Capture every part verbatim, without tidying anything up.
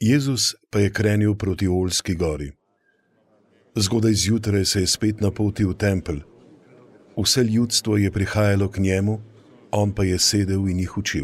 Jezus pa je krenil proti Oljski gori. Zgodaj zjutraj se je spet napotil v tempelj. Vse ljudstvo je prihajalo k njemu, on pa je sedel in jih učil.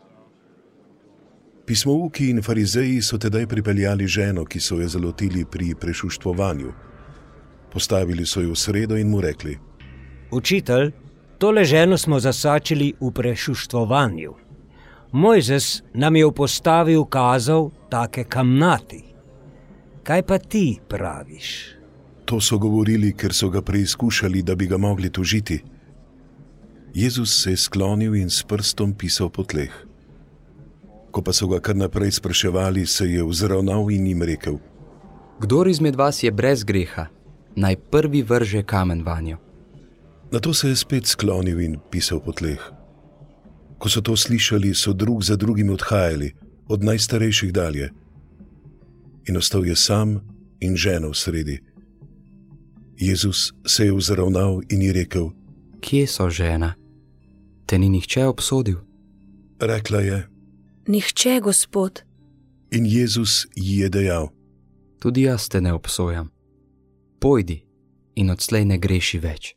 Pismouki in farizeji so tedaj pripeljali ženo, ki so jo zalotili pri prešuštvovanju. Postavili so jo v sredo in mu rekli: Učitelj, tole ženo smo zasačili v prešuštvovanju. Mojzes nam je v postavi ukazal take kamnati. Kaj pa ti praviš? To so govorili, ker so ga preizkušali, da bi ga mogli tožiti. Jezus se je sklonil in s prstom pisal po tleh. Ko pa so ga kar naprej spraševali, se je vzravnal in jim rekel: Kdor izmed vas je brez greha, naj prvi vrže kamen vanjo. Nato se je spet sklonil in pisal po tleh. Ko so to slišali, so drug za drugim odhajali, od najstarejših dalje. In ostal je sam in žena v sredi. Jezus se je vzravnal in ji rekel: Kje so žena? Te ni nihče obsodil? Rekla je: Nihče, Gospod. In Jezus ji je dejal: Tudi jaz te ne obsojam. Pojdi in odslej ne greši več.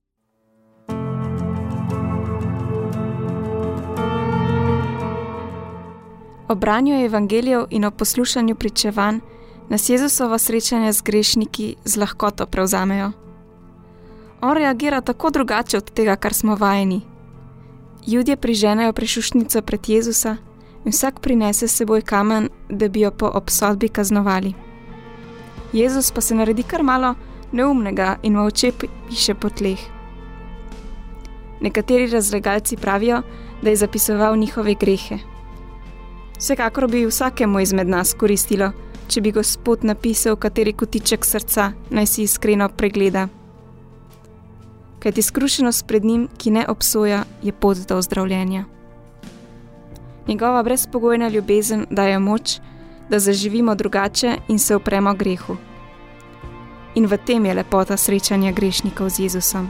O branju evangelijev in o poslušanju pričevanj nas Jezusova srečanja z grešniki z lahkoto prevzamejo. On reagira tako drugače od tega, kar smo vajeni. Judje priženejo prešuštnico pred Jezusa in vsak prinese s seboj kamen, da bi jo po obsodbi kaznovali. Jezus pa se naredi kar malo neumnega in molče piše po tleh. Nekateri razlagalci pravijo, da je zapisoval njihove grehe. Vsekakor bi vsakemu izmed nas koristilo, če bi Gospod napisal, kateri kotiček srca naj si iskreno pregleda. Kajti skrušenost pred njim, ki ne obsoja, je pot do ozdravljenja. Njegova brezpogojna ljubezen daje moč, da zaživimo drugače in se upremo grehu. In v tem je lepota srečanja grešnikov z Jezusom.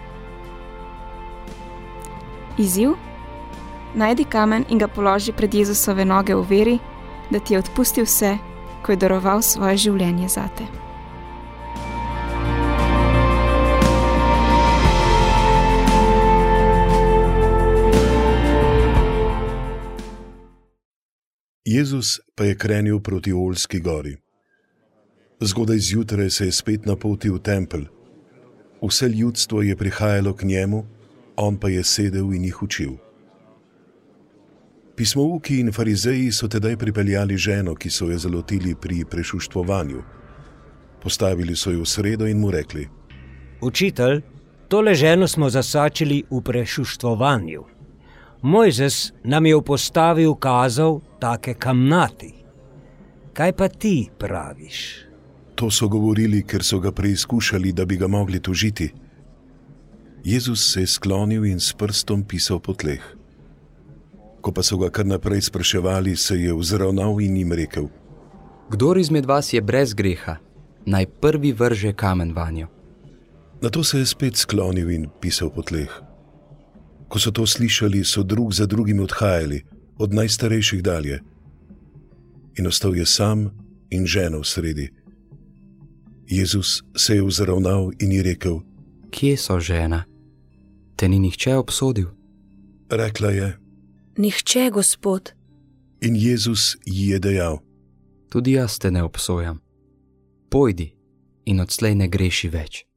Izziv? Najdi kamen in ga položi pred Jezusove noge v veri, da ti je odpustil vse, ko je daroval svoje življenje zate. Jezus pa je krenil proti Oljski gori. Zgodaj zjutraj se je spet napotil v tempelj. Vse ljudstvo je prihajalo k njemu, on pa je sedel in jih učil. Pismouki in farizeji so tedaj pripeljali ženo, ki so jo zalotili pri prešuštvovanju. Postavili so jo v sredo in mu rekli: Učitelj, tole ženo smo zasačili v prešuštvovanju. Mojzes nam je v postavi ukazal take kamnati. Kaj pa ti praviš? To so govorili, ker so ga preizkušali, da bi ga mogli tožiti. Jezus se je sklonil in s prstom pisal po tleh. Ko pa so ga kar naprej spraševali, se je vzravnal in jim rekel: Kdor izmed vas je brez greha, naj prvi vrže kamen vanjo. Nato se je spet sklonil in pisal po tleh. Ko so to slišali, so drug za drugim odhajali, od najstarejših dalje. In ostal je sam in žena v sredi. Jezus se je vzravnal in ji rekel: Kje so žena? Te ni nihče obsodil? Rekla je: Nihče, Gospod. In Jezus ji je dejal: Tudi jaz te ne obsojam. Pojdi in odslej ne greši več.